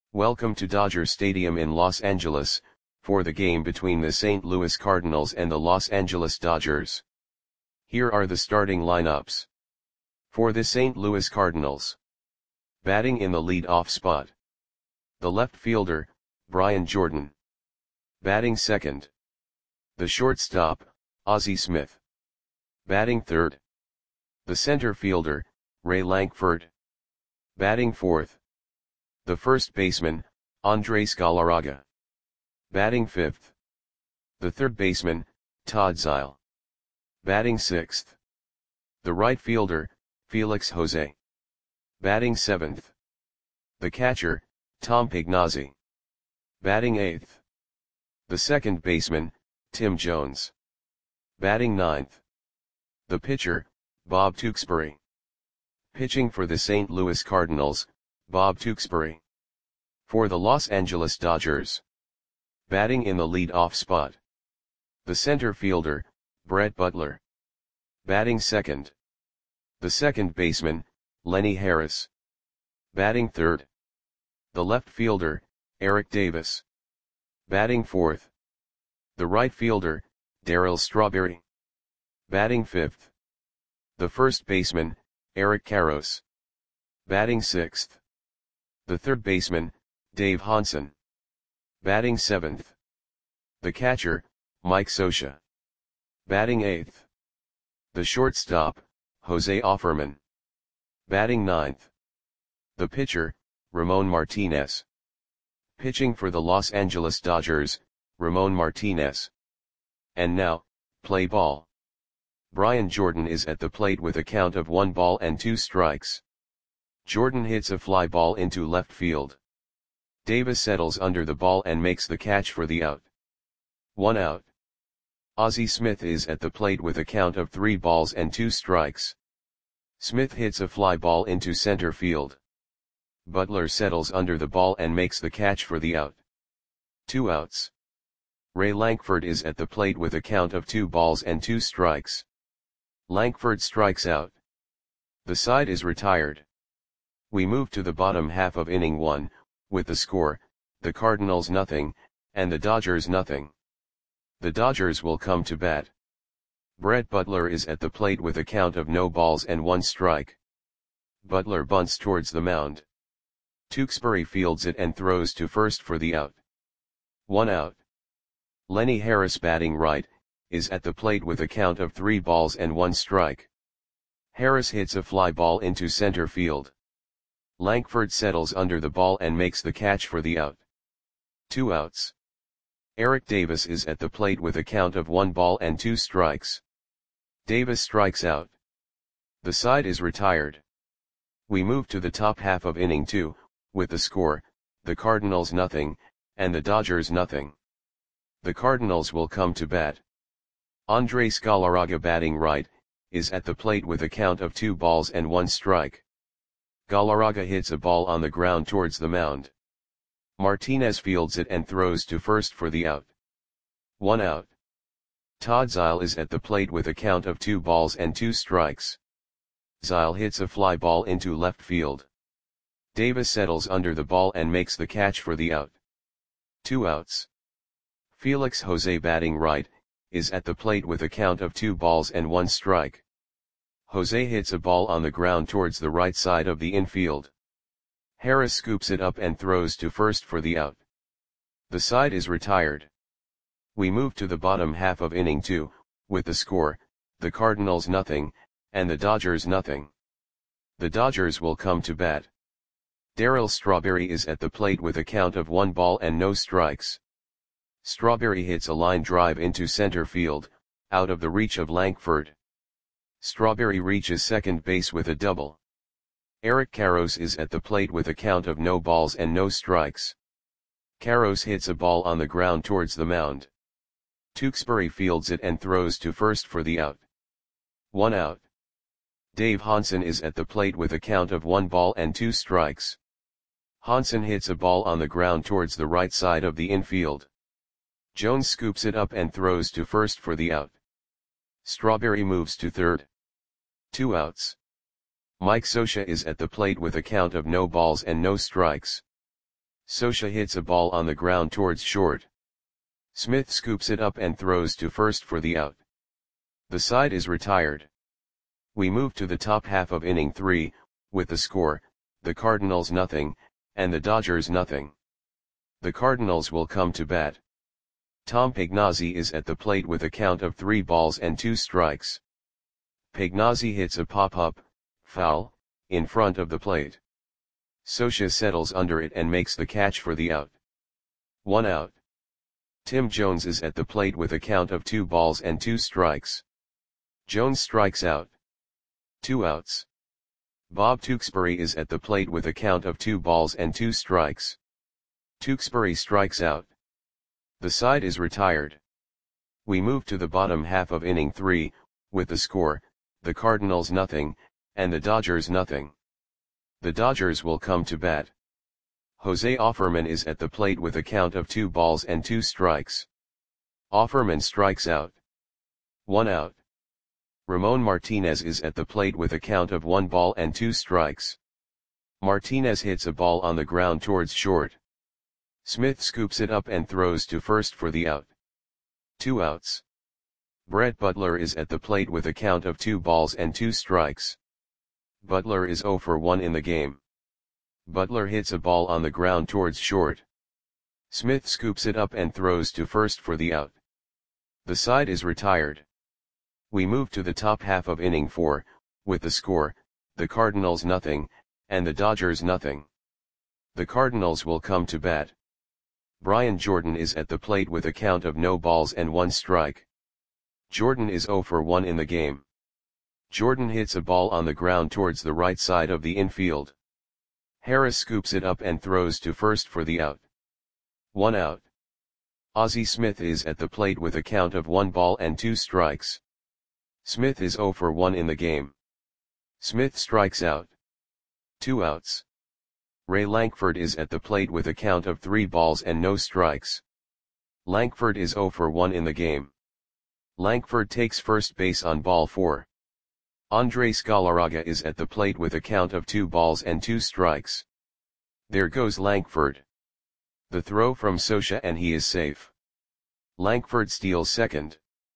Welcome to Dodger Stadium in Los Angeles, for the game between the St. Louis Cardinals and the Los Angeles Dodgers. Here are the starting lineups. For the St. Louis Cardinals. Batting in the lead-off spot. The left fielder, Brian Jordan. Batting second. The shortstop, Ozzie Smith. Batting third. The center fielder, Ray Lankford. Batting fourth. The first baseman, Andres Galarraga. Batting fifth. The third baseman, Todd Zeile. Batting sixth. The right fielder, Felix Jose. Batting seventh. The catcher, Tom Pignazzi. Batting eighth. The second baseman, Tim Jones. Batting ninth. The pitcher, Bob Tewksbury. Pitching for the St. Louis Cardinals, Bob Tewksbury. For the Los Angeles Dodgers. Batting in the lead-off spot. The center fielder, Brett Butler. Batting second. The second baseman, Lenny Harris. Batting third. The left fielder, Eric Davis. Batting fourth. The right fielder, Darryl Strawberry. Batting fifth. The first baseman, Eric Karros. Batting sixth. The third baseman, Dave Hansen. Batting seventh. The catcher, Mike Scioscia. Batting eighth. The shortstop, Jose Offerman. Batting ninth. The pitcher, Ramon Martinez. Pitching for the Los Angeles Dodgers, Ramon Martinez. And now, play ball. Brian Jordan is at the plate with a count of 1 ball and 2 strikes. Jordan hits a fly ball into left field. Davis settles under the ball and makes the catch for the out. 1 out. Ozzie Smith is at the plate with a count of 3 balls and 2 strikes. Smith hits a fly ball into center field. Butler settles under the ball and makes the catch for the out. 2 outs. Ray Lankford is at the plate with a count of 2 balls and 2 strikes. Lankford strikes out. The side is retired. We move to the bottom half of inning 1, with the score, the Cardinals nothing, and the Dodgers nothing. The Dodgers will come to bat. Brett Butler is at the plate with a count of no balls and 1 strike. Butler bunts towards the mound. Tewksbury fields it and throws to first for the out. 1 out. Lenny Harris, batting right, is at the plate with a count of 3 balls and 1 strike. Harris hits a fly ball into center field. Lankford settles under the ball and makes the catch for the out. 2 outs. Eric Davis is at the plate with a count of 1 ball and 2 strikes. Davis strikes out. The side is retired. We move to the top half of inning 2, with the score, the Cardinals nothing, and the Dodgers nothing. The Cardinals will come to bat. Andres Galarraga, batting right, is at the plate with a count of 2 balls and 1 strike. Galarraga hits a ball on the ground towards the mound. Martinez fields it and throws to first for the out. 1 out. Todd Zeile is at the plate with a count of 2 balls and 2 strikes. Zeile hits a fly ball into left field. Davis settles under the ball and makes the catch for the out. 2 outs. Felix Jose, batting right, is at the plate with a count of 2 balls and 1 strike. Jose hits a ball on the ground towards the right side of the infield. Harris scoops it up and throws to first for the out. The side is retired. We move to the bottom half of inning 2, with the score, the Cardinals nothing, and the Dodgers nothing. The Dodgers will come to bat. Darryl Strawberry is at the plate with a count of 1 ball and no strikes. Strawberry hits a line drive into center field, out of the reach of Lankford. Strawberry reaches second base with a double. Eric Karros is at the plate with a count of no balls and no strikes. Karros hits a ball on the ground towards the mound. Tewksbury fields it and throws to first for the out. 1 out. Dave Hansen is at the plate with a count of 1 ball and 2 strikes. Hansen hits a ball on the ground towards the right side of the infield. Jones scoops it up and throws to first for the out. Strawberry moves to third. 2 outs. Mike Scioscia is at the plate with a count of no balls and no strikes. Scioscia hits a ball on the ground towards short. Smith scoops it up and throws to first for the out. The side is retired. We move to the top half of inning 3, with the score, the Cardinals nothing, and the Dodgers nothing. The Cardinals will come to bat. Tom Pagnozzi is at the plate with a count of 3 balls and 2 strikes. Pagnozzi hits a pop-up, foul, in front of the plate. Scioscia settles under it and makes the catch for the out. 1 out. Tim Jones is at the plate with a count of 2 balls and 2 strikes. Jones strikes out. 2 outs. Bob Tewksbury is at the plate with a count of 2 balls and 2 strikes. Tewksbury strikes out. The side is retired. We move to the bottom half of inning 3, with the score, the Cardinals nothing, and the Dodgers nothing. The Dodgers will come to bat. Jose Offerman is at the plate with a count of 2 balls and 2 strikes. Offerman strikes out. 1 out. Ramon Martinez is at the plate with a count of 1 ball and 2 strikes. Martinez hits a ball on the ground towards short. Smith scoops it up and throws to first for the out. 2 outs. Brett Butler is at the plate with a count of 2 balls and 2 strikes. Butler is 0 for 1 in the game. Butler hits a ball on the ground towards short. Smith scoops it up and throws to first for the out. The side is retired. We move to the top half of inning 4, with the score, the Cardinals nothing, and the Dodgers nothing. The Cardinals will come to bat. Brian Jordan is at the plate with a count of no balls and 1 strike. Jordan is 0 for 1 in the game. Jordan hits a ball on the ground towards the right side of the infield. Harris scoops it up and throws to first for the out. 1 out. Ozzie Smith is at the plate with a count of 1 ball and 2 strikes. Smith is 0 for 1 in the game. Smith strikes out. 2 outs. Ray Lankford is at the plate with a count of 3 balls and no strikes. Lankford is 0 for 1 in the game. Lankford takes first base on ball 4. Andres Galarraga is at the plate with a count of 2 balls and 2 strikes. There goes Lankford. The throw from Scioscia and he is safe. Lankford steals second.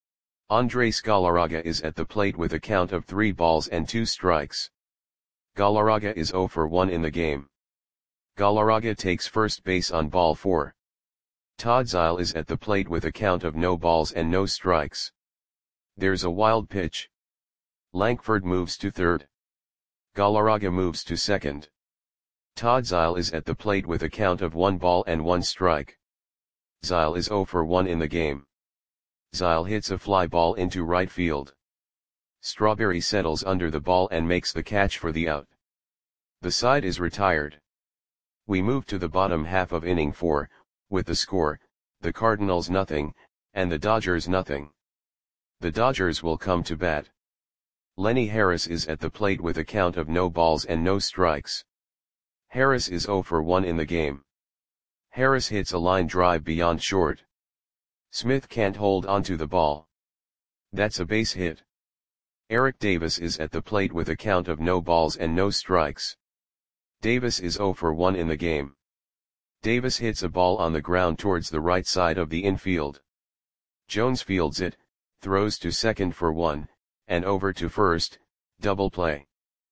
Andres Galarraga is at the plate with a count of 3 balls and 2 strikes. Galarraga is 0 for 1 in the game. Galarraga takes first base on ball 4. Todd Zeile is at the plate with a count of no balls and no strikes. There's a wild pitch. Lankford moves to third. Galarraga moves to second. Todd Zeile is at the plate with a count of 1 ball and 1 strike. Zeile is 0 for 1 in the game. Zeile hits a fly ball into right field. Strawberry settles under the ball and makes the catch for the out. The side is retired. We move to the bottom half of inning 4, with the score, the Cardinals nothing, and the Dodgers nothing. The Dodgers will come to bat. Lenny Harris is at the plate with a count of no balls and no strikes. Harris is 0 for 1 in the game. Harris hits a line drive beyond short. Smith can't hold onto the ball. That's a base hit. Eric Davis is at the plate with a count of no balls and no strikes. Davis is 0 for 1 in the game. Davis hits a ball on the ground towards the right side of the infield. Jones fields it, throws to second for 1, and over to first, double play.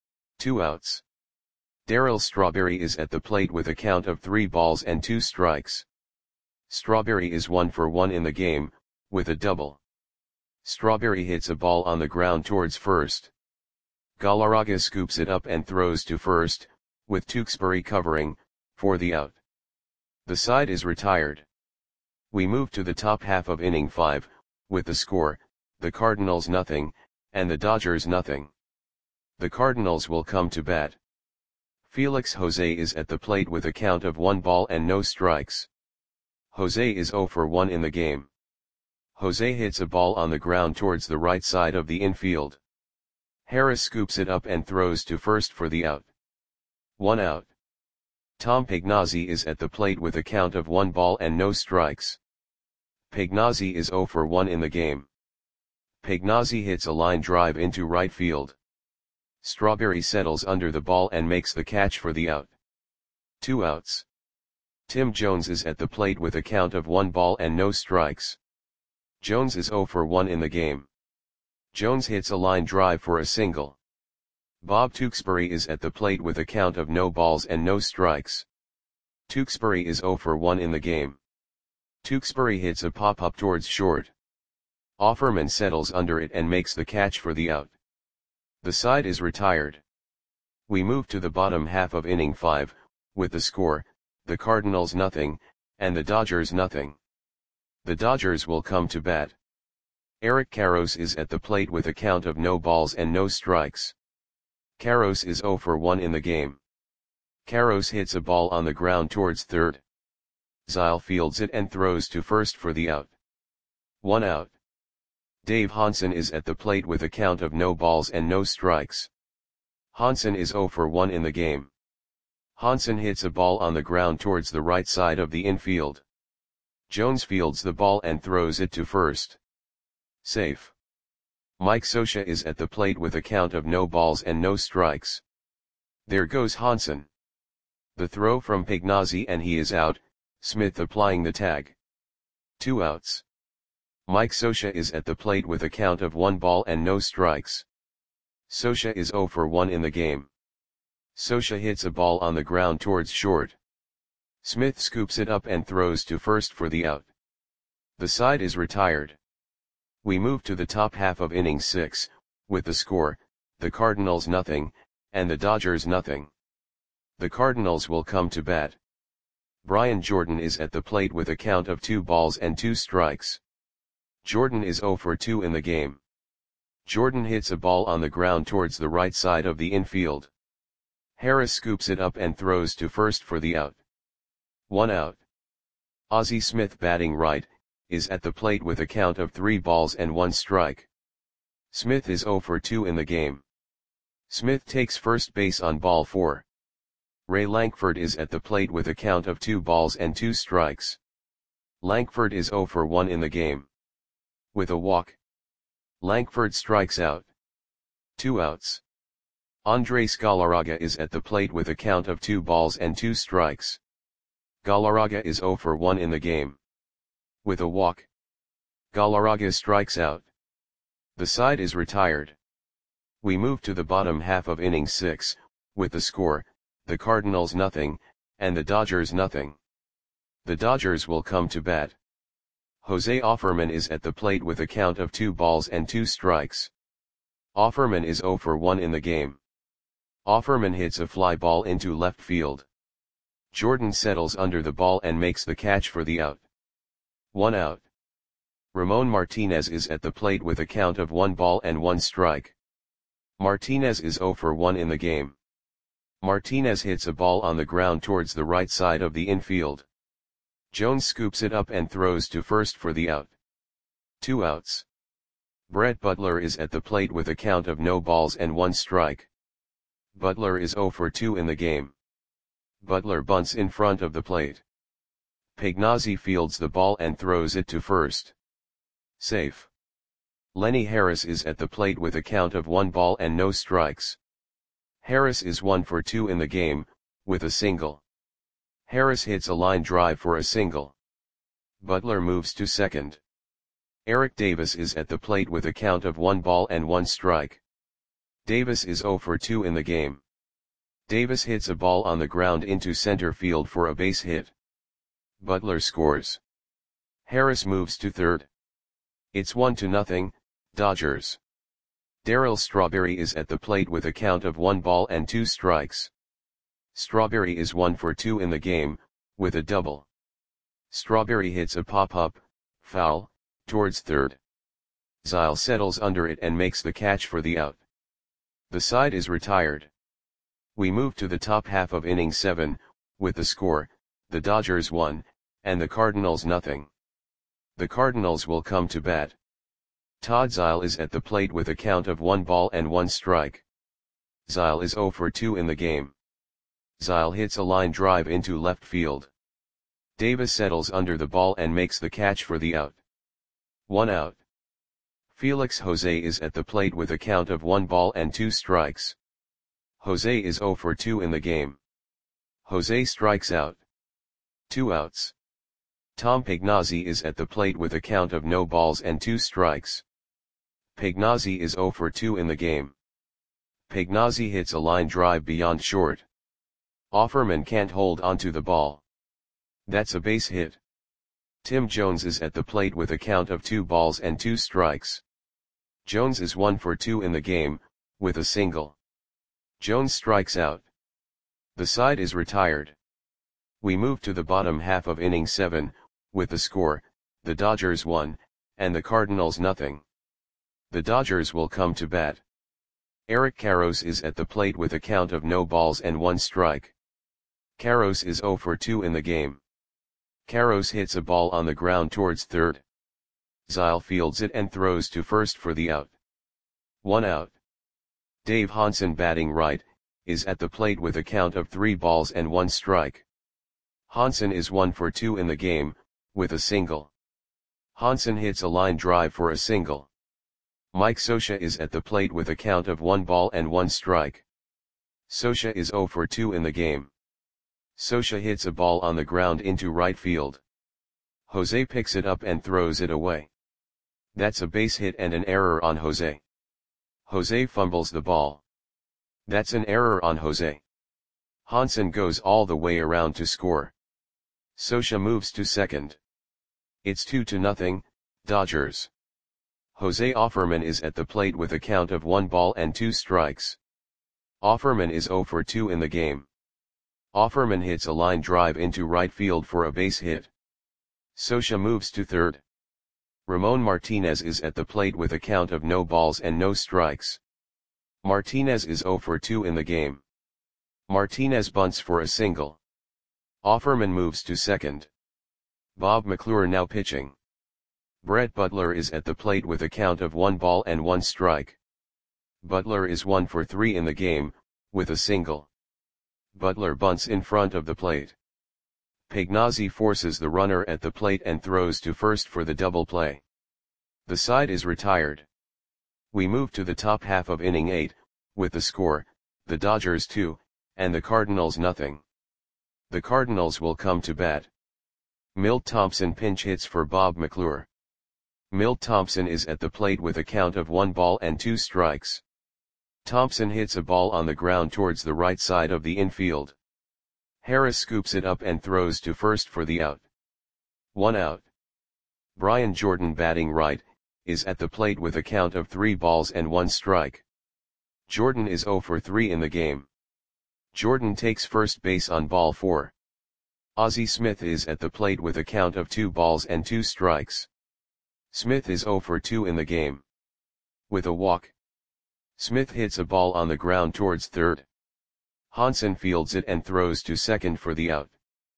2 outs. Darryl Strawberry is at the plate with a count of 3 balls and 2 strikes. Strawberry is 1 for 1 in the game, with a double. Strawberry hits a ball on the ground towards first. Galarraga scoops it up and throws to first, with Tewksbury covering, for the out. The side is retired. We move to the top half of inning 5, with the score, the Cardinals nothing, and the Dodgers nothing. The Cardinals will come to bat. Felix Jose is at the plate with a count of 1 ball and no strikes. Jose is 0 for 1 in the game. Jose hits a ball on the ground towards the right side of the infield. Harris scoops it up and throws to first for the out. 1 out. Tom Pagnozzi is at the plate with a count of 1 ball and no strikes. Pagnozzi is 0 for 1 in the game. Pagnozzi hits a line drive into right field. Strawberry settles under the ball and makes the catch for the out. 2 outs. Tim Jones is at the plate with a count of 1 ball and no strikes. Jones is 0 for 1 in the game. Jones hits a line drive for a single. Bob Tewksbury is at the plate with a count of no balls and no strikes. Tewksbury is 0 for 1 in the game. Tewksbury hits a pop-up towards short. Offerman settles under it and makes the catch for the out. The side is retired. We move to the bottom half of inning 5, with the score, the Cardinals nothing, and the Dodgers nothing. The Dodgers will come to bat. Eric Karros is at the plate with a count of no balls and no strikes. Karros is 0 for 1 in the game. Karros hits a ball on the ground towards third. Zile fields it and throws to first for the out. 1 out. Dave Hansen is at the plate with a count of no balls and no strikes. Hansen is 0 for 1 in the game. Hansen hits a ball on the ground towards the right side of the infield. Jones fields the ball and throws it to first. Safe. Mike Scioscia is at the plate with a count of no balls and no strikes. There goes Hansen. The throw from Pagnozzi and he is out, Smith applying the tag. 2 outs. Mike Scioscia is at the plate with a count of 1 ball and no strikes. Scioscia is 0 for 1 in the game. Scioscia hits a ball on the ground towards short. Smith scoops it up and throws to first for the out. The side is retired. We move to the top half of inning 6, with the score, the Cardinals nothing, and the Dodgers nothing. The Cardinals will come to bat. Brian Jordan is at the plate with a count of 2 balls and 2 strikes. Jordan is 0 for 2 in the game. Jordan hits a ball on the ground towards the right side of the infield. Harris scoops it up and throws to first for the out. 1 out. Ozzie Smith, batting right, is at the plate with a count of 3 balls and 1 strike. Smith is 0 for 2 in the game. Smith takes first base on ball 4. Ray Lankford is at the plate with a count of 2 balls and 2 strikes. Lankford is 0 for 1 in the game. With a walk, Lankford strikes out. 2 outs. Andres Galarraga is at the plate with a count of 2 balls and 2 strikes. Galarraga is 0 for 1 in the game. With a walk, Galarraga strikes out. The side is retired. We move to the bottom half of inning 6, with the score, the Cardinals nothing, and the Dodgers nothing. The Dodgers will come to bat. Jose Offerman is at the plate with a count of 2 balls and 2 strikes. Offerman is 0 for 1 in the game. Offerman hits a fly ball into left field. Jordan settles under the ball and makes the catch for the out. 1 out. Ramon Martinez is at the plate with a count of 1 ball and 1 strike. Martinez is 0 for 1 in the game. Martinez hits a ball on the ground towards the right side of the infield. Jones scoops it up and throws to first for the out. 2 outs. Brett Butler is at the plate with a count of no balls and 1 strike. Butler is 0 for 2 in the game. Butler bunts in front of the plate. Pagnozzi fields the ball and throws it to first. Safe. Lenny Harris is at the plate with a count of 1 ball and no strikes. Harris is 1 for 2 in the game, with a single. Harris hits a line drive for a single. Butler moves to second. Eric Davis is at the plate with a count of 1 ball and 1 strike. Davis is 0 for 2 in the game. Davis hits a ball on the ground into center field for a base hit. Butler scores. Harris moves to third. It's 1-0, Dodgers. Darryl Strawberry is at the plate with a count of 1 ball and 2 strikes. Strawberry is 1 for 2 in the game, with a double. Strawberry hits a pop-up, foul, towards third. Zile settles under it and makes the catch for the out. The side is retired. We move to the top half of inning 7, with the score, the Dodgers 1, and the Cardinals nothing. The Cardinals will come to bat. Todd Zile is at the plate with a count of 1 ball and 1 strike. Zile is 0 for 2 in the game. Zile hits a line drive into left field. Davis settles under the ball and makes the catch for the out. 1 out. Felix Jose is at the plate with a count of 1 ball and 2 strikes. Jose is 0 for 2 in the game. Jose strikes out. 2 outs. Tom Pagnozzi is at the plate with a count of no balls and 2 strikes. Pagnozzi is 0 for 2 in the game. Pagnozzi hits a line drive beyond short. Offerman can't hold onto the ball. That's a base hit. Tim Jones is at the plate with a count of 2 balls and 2 strikes. Jones is 1 for 2 in the game, with a single. Jones strikes out. The side is retired. We move to the bottom half of inning 7, with the score, the Dodgers 1, and the Cardinals nothing. The Dodgers will come to bat. Eric Karros is at the plate with a count of no balls and 1 strike. Karros is 0 for 2 in the game. Karros hits a ball on the ground towards third. Zyle fields it and throws to first for the out. 1 out. Dave Hansen, batting right, is at the plate with a count of 3 balls and 1 strike. Hansen is 1 for 2 in the game, with a single. Hansen hits a line drive for a single. Mike Scioscia is at the plate with a count of 1 ball and 1 strike. Scioscia is 0 for 2 in the game. Scioscia hits a ball on the ground into right field. Jose picks it up and throws it away. That's a base hit and an error on Jose. Jose fumbles the ball. That's an error on Jose. Hansen goes all the way around to score. Scioscia moves to second. It's 2-0, Dodgers. Jose Offerman is at the plate with a count of 1 ball and 2 strikes. Offerman is 0 for 2 in the game. Offerman hits a line drive into right field for a base hit. Scioscia moves to third. Ramon Martinez is at the plate with a count of no balls and no strikes. Martinez is 0 for 2 in the game. Martinez bunts for a single. Offerman moves to second. Bob McClure now pitching. Brett Butler is at the plate with a count of 1 ball and 1 strike. Butler is 1 for 3 in the game, with a single. Butler bunts in front of the plate. Pagnozzi forces the runner at the plate and throws to first for the double play. The side is retired. We move to the top half of inning 8, with the score, the Dodgers 2, and the Cardinals nothing. The Cardinals will come to bat. Milt Thompson pinch hits for Bob McClure. Milt Thompson is at the plate with a count of 1 ball and 2 strikes. Thompson hits a ball on the ground towards the right side of the infield. Harris scoops it up and throws to first for the out. 1 out. Brian Jordan, batting right, is at the plate with a count of 3 balls and 1 strike. Jordan is 0 for 3 in the game. Jordan takes first base on ball 4. Ozzie Smith is at the plate with a count of 2 balls and 2 strikes. Smith is 0 for 2 in the game. With a walk. Smith hits a ball on the ground towards third. Hansen fields it and throws to second for the out.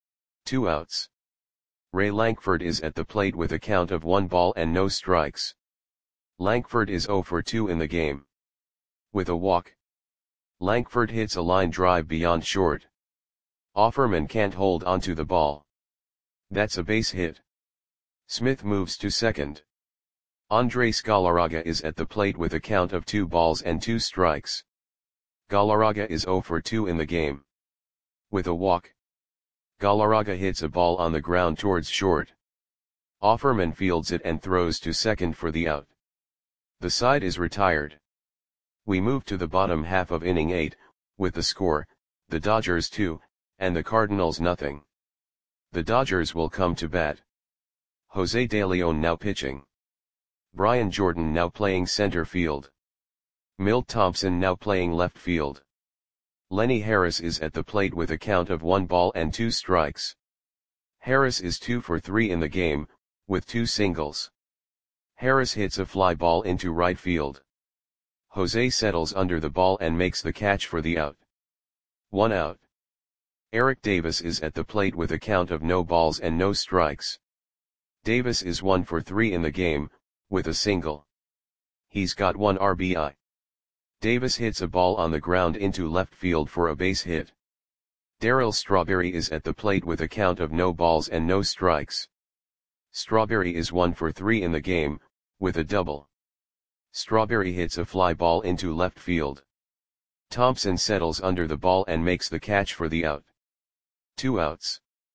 2 outs. Ray Lankford is at the plate with a count of 1 ball and no strikes. Lankford is 0 for 2 in the game. With a walk. Lankford hits a line drive beyond short. Offerman can't hold onto the ball. That's a base hit. Smith moves to second. Andres Galarraga is at the plate with a count of 2 balls and 2 strikes. Galarraga is 0 for 2 in the game. With a walk. Galarraga hits a ball on the ground towards short. Offerman fields it and throws to second for the out. The side is retired. We move to the bottom half of inning 8, with the score, the Dodgers 2, and the Cardinals nothing. The Dodgers will come to bat. Jose De Leon now pitching. Brian Jordan now playing center field. Milt Thompson now playing left field. Lenny Harris is at the plate with a count of 1 ball and 2 strikes. Harris is 2 for 3 in the game, with 2 singles. Harris hits a fly ball into right field. Jose settles under the ball and makes the catch for the out. 1 out. Eric Davis is at the plate with a count of no balls and no strikes. Davis is 1 for 3 in the game, with a single. He's got 1 RBI. Davis hits a ball on the ground into left field for a base hit. Darryl Strawberry is at the plate with a count of no balls and no strikes. Strawberry is 1 for 3 in the game, with a double. Strawberry hits a fly ball into left field. Thompson settles under the ball and makes the catch for the out. 2 outs.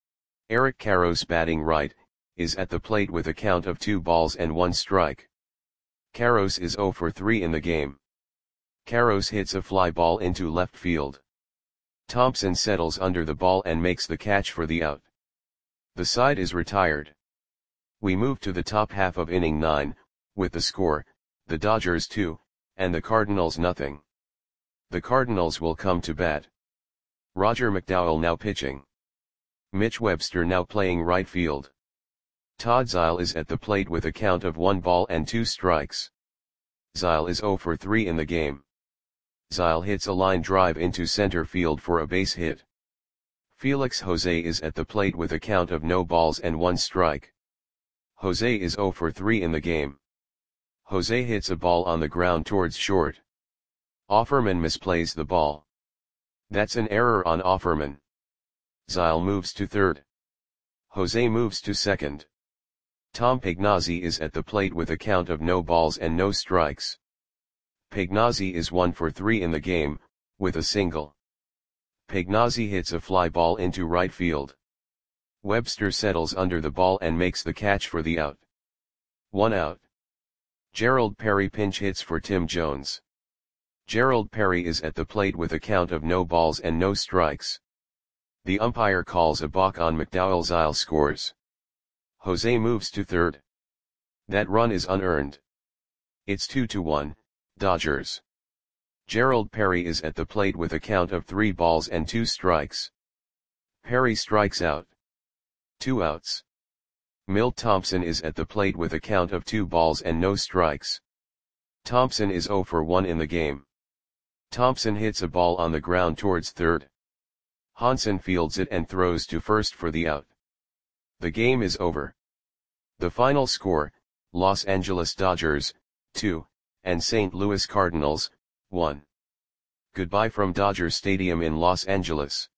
Eric Karros batting right, is at the plate with a count of 2 balls and 1 strike. Karros is 0 for 3 in the game. Karros hits a fly ball into left field. Thompson settles under the ball and makes the catch for the out. The side is retired. We move to the top half of inning 9, with the score, the Dodgers 2, and the Cardinals nothing. The Cardinals will come to bat. Roger McDowell now pitching. Mitch Webster now playing right field. Todd Zeile is at the plate with a count of 1 ball and 2 strikes. Zeile is 0 for 3 in the game. Zeile hits a line drive into center field for a base hit. Felix Jose is at the plate with a count of no balls and 1 strike. Jose is 0 for 3 in the game. Jose hits a ball on the ground towards short. Offerman misplays the ball. That's an error on Offerman. Zeile moves to third. Jose moves to second. Tom Pagnozzi is at the plate with a count of no balls and no strikes. Pagnozzi is 1 for 3 in the game, with a single. Pagnozzi hits a fly ball into right field. Webster settles under the ball and makes the catch for the out. 1 out. Gerald Perry pinch hits for Tim Jones. Gerald Perry is at the plate with a count of no balls and no strikes. The umpire calls a balk on McDowell. Zeile scores. Jose moves to third. That run is unearned. It's 2-1, Dodgers. Gerald Perry is at the plate with a count of 3 balls and 2 strikes. Perry strikes out. 2 outs. Milt Thompson is at the plate with a count of 2 balls and no strikes. Thompson is 0 for 1 in the game. Thompson hits a ball on the ground towards third. Hansen fields it and throws to first for the out. The game is over. The final score, Los Angeles Dodgers, 2, and St. Louis Cardinals, 1. Goodbye from Dodger Stadium in Los Angeles.